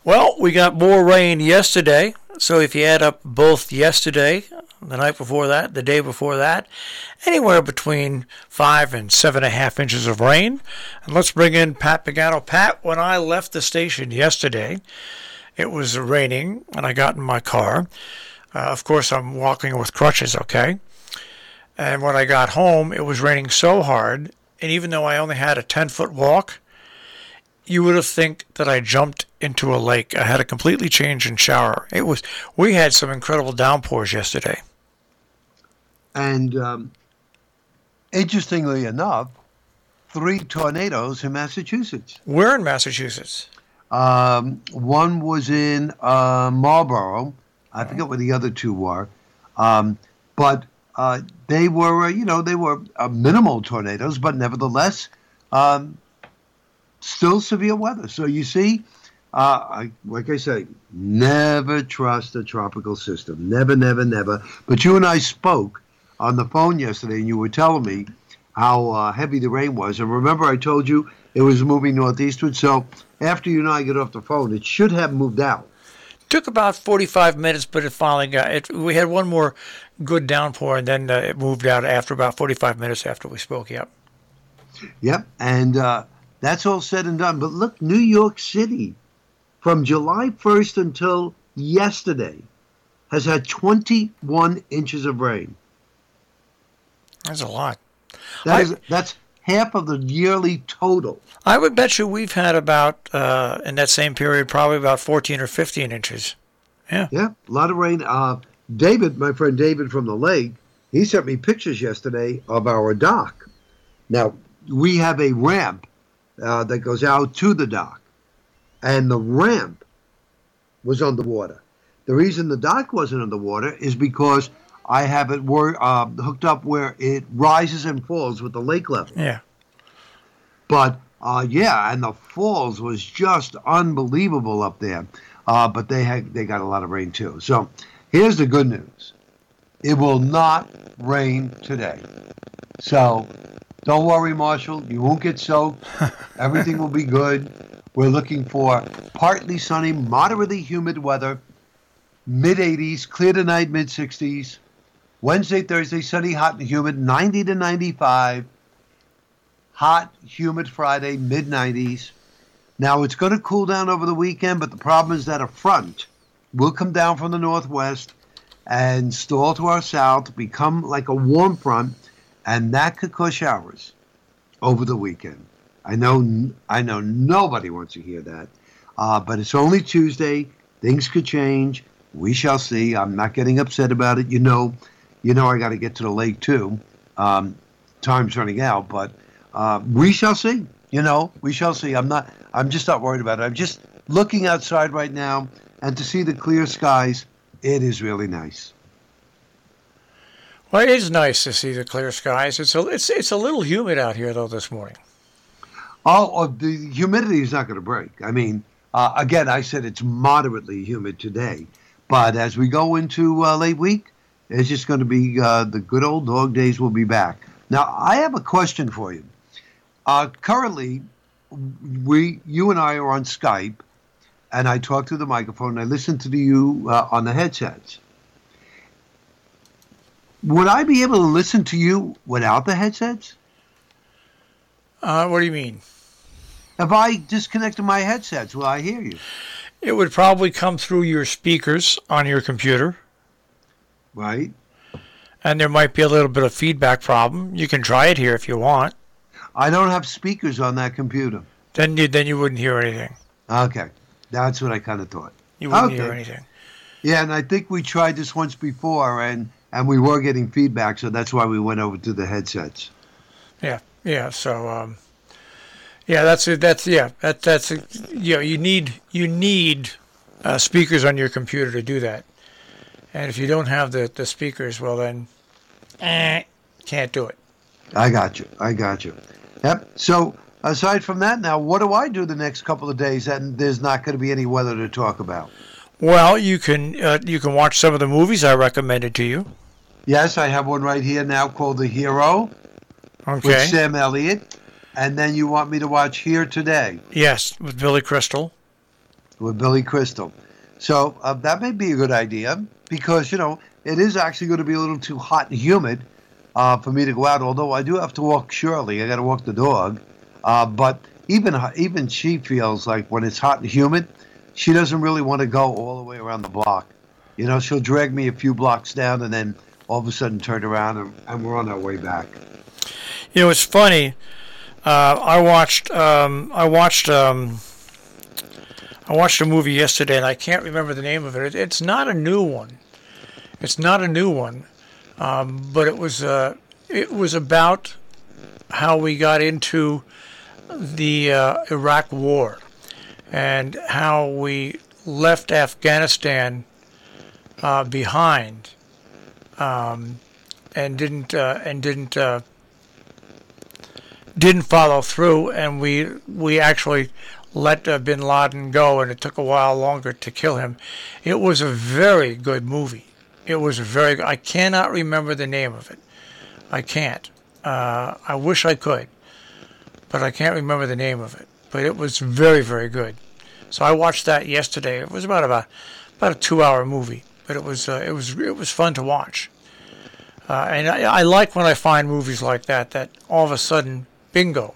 Well, we got more rain yesterday, so if you add up both yesterday, the night before that, the day before that, anywhere between 5 and 7.5 inches of rain. And let's bring in Pat Pagano. Pat, when I left the station yesterday, it was raining, and I got in my car. Of course, I'm walking with crutches, okay? And when I got home, it was raining so hard, and even though I only had a 10-foot walk, you would have think that I jumped into a lake. I had a completely change in shower. We had some incredible downpours yesterday. And interestingly enough, 3 tornadoes in Massachusetts. Where in Massachusetts? One was in Marlborough. I forget what the other 2 were. But they were, they were minimal tornadoes, but nevertheless, still severe weather. So you see, like I say, never trust a tropical system. Never, never, never. But you and I spoke on the phone yesterday, and you were telling me how heavy the rain was. And remember, I told you it was moving northeastward. So after you and I get off the phone, it should have moved out. Took about 45 minutes, but it finally got it. We had one more good downpour, and then it moved out after about 45 minutes after we spoke. Yep. Yep. And that's all said and done. But look, New York City, from July 1st until yesterday, has had 21 inches of rain. That's a lot. That's half of the yearly total. I would bet you we've had about, in that same period, probably about 14 or 15 inches. Yeah. Yeah, a lot of rain. David, my friend David from the lake, he sent me pictures yesterday of our dock. Now, we have a ramp that goes out to the dock, and the ramp was underwater. The reason the dock wasn't underwater is because I have it hooked up where it rises and falls with the lake level. Yeah. But, and the falls was just unbelievable up there. But they got a lot of rain, too. So here's the good news. It will not rain today. So don't worry, Marshall. You won't get soaked. Everything will be good. We're looking for partly sunny, moderately humid weather, mid-80s, clear tonight, mid-60s. Wednesday, Thursday, sunny, hot and humid, 90 to 95. Hot, humid Friday, mid-90s. Now, it's going to cool down over the weekend, but the problem is that a front will come down from the northwest and stall to our south, become like a warm front, and that could cause showers over the weekend. I know nobody wants to hear that, but it's only Tuesday. Things could change. We shall see. I'm not getting upset about it. You know, I got to get to the lake too. Time's running out, but we shall see. We shall see. I'm just not worried about it. I'm just looking outside right now, and to see the clear skies, it is really nice. Well, it is nice to see the clear skies. It's a little humid out here though this morning. Oh, the humidity is not going to break. I mean, again, I said it's moderately humid today, but as we go into late week, it's just going to be the good old dog days will be back. Now, I have a question for you. Currently, you and I are on Skype, and I talk through the microphone, and I listen to you on the headsets. Would I be able to listen to you without the headsets? What do you mean? If I disconnected my headsets, will I hear you? It would probably come through your speakers on your computer. Right. And there might be a little bit of feedback problem. You can try it here if you want. I don't have speakers on that computer. Then you wouldn't hear anything. Okay. That's what I kind of thought. You wouldn't hear anything. Yeah, and I think we tried this once before, and we were getting feedback, so that's why we went over to the headsets. Yeah. So, that's you need speakers on your computer to do that. And if you don't have the speakers, well then, can't do it. I got you. Yep. So aside from that, now what do I do the next couple of days? And there's not going to be any weather to talk about. Well, you can watch some of the movies I recommended to you. Yes, I have one right here now called The Hero. Okay. With Sam Elliott. And then you want me to watch Here Today. Yes, with Billy Crystal. with Billy Crystal. So that may be a good idea because, it is actually going to be a little too hot and humid for me to go out, although I do have to walk Shirley. I got to walk the dog. But even she feels like when it's hot and humid, she doesn't really want to go all the way around the block. She'll drag me a few blocks down and then all of a sudden turn around and we're on our way back. It's funny. I watched a movie yesterday, and I can't remember the name of it. It's not a new one. But it was about how we got into the Iraq War and how we left Afghanistan behind and didn't follow through, and we actually let bin Laden go, and it took a while longer to kill him. It was a very good movie. I cannot remember the name of it. I can't. I wish I could, but I can't remember the name of it. But it was very, very good. So I watched that yesterday. It was about a 2-hour movie, but it was fun to watch. And I like when I find movies like that all of a sudden, bingo,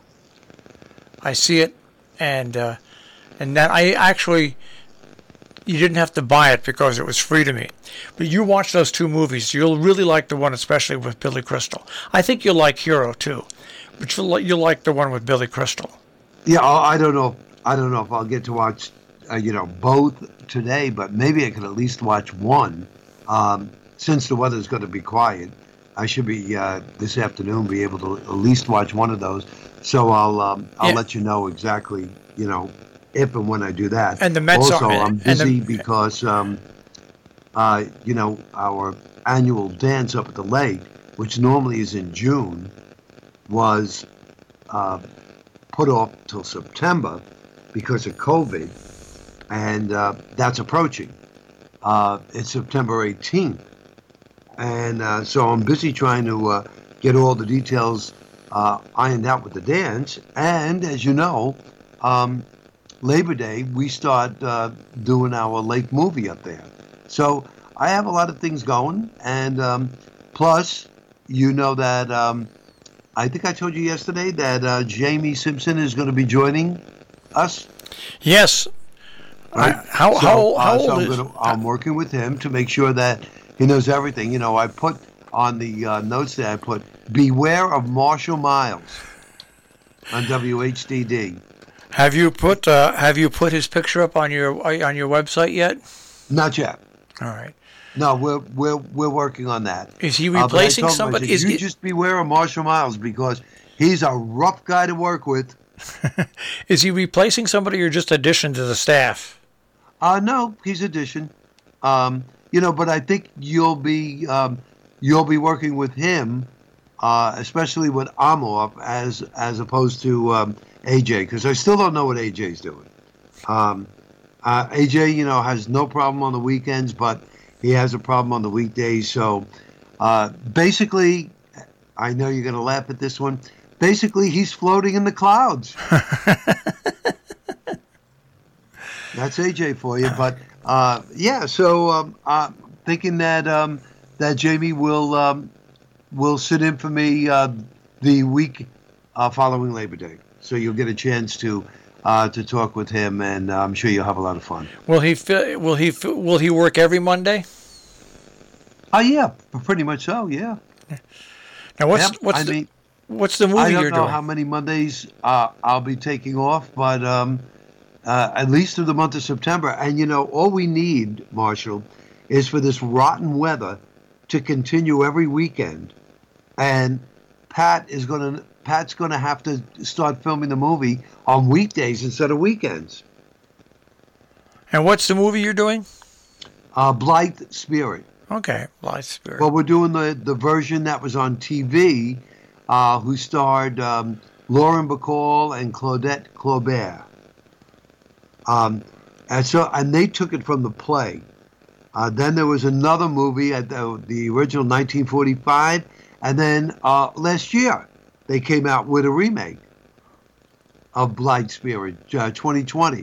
I see it, and that I actually, you didn't have to buy it because it was free to me. But you watch those two movies, you'll really like the one, especially with Billy Crystal. I think you'll like Hero too, but you'll like the one with Billy Crystal. Yeah, I don't know if I'll get to watch, both today, but maybe I could at least watch one. Since the weather's going to be quiet, I should be this afternoon be able to at least watch one of those. So I'll let you know exactly, if and when I do that. And the Mets also, I'm busy because our annual dance up at the lake, which normally is in June, was put off till September because of COVID, and that's approaching. It's September 18th. And so I'm busy trying to get all the details ironed out with the dance. And as you know, Labor Day, we start doing our lake movie up there. So I have a lot of things going. And plus, that I think I told you yesterday that Jamie Simpson is going to be joining us. Yes. Right? How old is... I'm working with him to make sure that he knows everything. I put on the notes there, I put, beware of Marshall Miles on WHDD. Have you put his picture up on your website yet? Not yet. All right. No, we're working on that. Is he replacing somebody? Just beware of Marshall Miles because he's a rough guy to work with. Is he replacing somebody or just addition to the staff? No, he's addition. But I think you'll be working with him, especially when I'm off, as opposed to AJ, because I still don't know what AJ's doing. AJ, has no problem on the weekends, but he has a problem on the weekdays. So basically, I know you're going to laugh at this one. Basically, he's floating in the clouds. That's AJ for you, but So thinking that that Jamie will sit in for me the week following Labor Day, so you'll get a chance to talk with him, and I'm sure you'll have a lot of fun. Will he work every Monday? Yeah, pretty much so. Yeah. Now what's the movie you're doing? I don't know how many Mondays I'll be taking off, but at least through the month of September. And, all we need, Marshall, is for this rotten weather to continue every weekend. And Pat's going to have to start filming the movie on weekdays instead of weekends. And what's the movie you're doing? Blithe Spirit. Okay, Blithe Spirit. Well, we're doing the version that was on TV, who starred Lauren Bacall and Claudette Colbert. And they took it from the play. Then there was another movie at the original 1945, and then last year they came out with a remake of Blithe Spirit, 2020.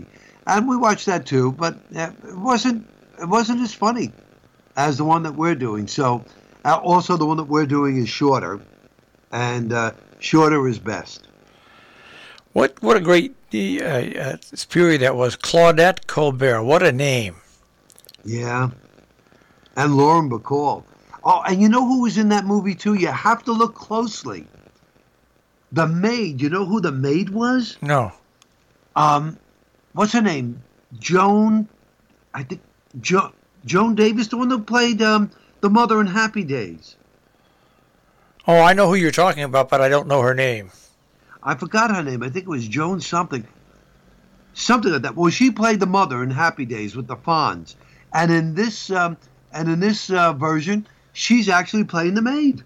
and we watched that too, but it wasn't as funny as the one that we're doing. So, also the one that we're doing is shorter, and shorter is best. What a great period that was. Claudette Colbert. What a name. Yeah. And Lauren Bacall. Oh, and you know who was in that movie too? You have to look closely. The maid. You know who the maid was? No. What's her name? Joan. I think Joan Davis, the one that played the mother in Happy Days. Oh, I know who you're talking about, but I don't know her name. I forgot her name. I think it was Joan something. Something like that. Well, she played the mother in Happy Days with the Fonz. And in this version, she's actually playing the maid.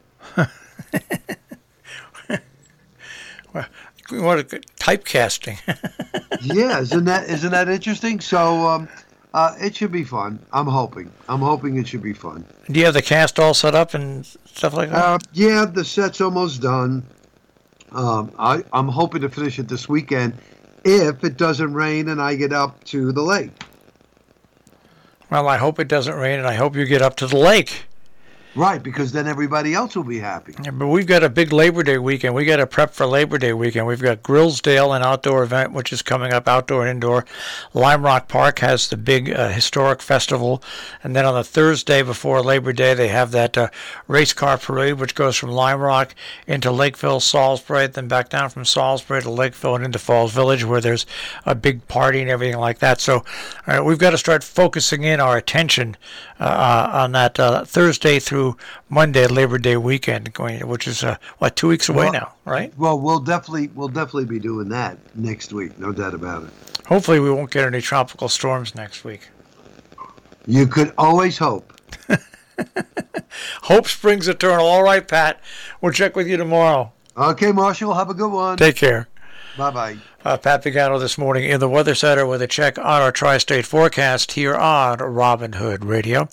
Well, what a good typecasting. Yeah, isn't that interesting? So it should be fun. I'm hoping it should be fun. Do you have the cast all set up and stuff like that? Yeah, the set's almost done. I'm hoping to finish it this weekend if it doesn't rain and I get up to the lake. Well, I hope it doesn't rain, and I hope you get up to the lake. Right, because then everybody else will be happy. Yeah, but we've got a big Labor Day weekend. We got to prep for Labor Day weekend. We've got Grillsdale, an outdoor event, which is coming up, outdoor and indoor. Lime Rock Park has the big historic festival. And then on the Thursday before Labor Day, they have that race car parade, which goes from Lime Rock into Lakeville, Salisbury, then back down from Salisbury to Lakeville and into Falls Village, where there's a big party and everything like that. So we've got to start focusing in our attention on that Thursday through Monday, Labor Day weekend, which is 2 weeks away now, right? Well, we'll definitely be doing that next week, no doubt about it. Hopefully, we won't get any tropical storms next week. You could always hope. Hope springs eternal. All right, Pat. We'll check with you tomorrow. Okay, Marshall. Have a good one. Take care. Bye-bye. Pat Pagano this morning in the Weather Center with a check on our tri-state forecast here on Robin Hood Radio.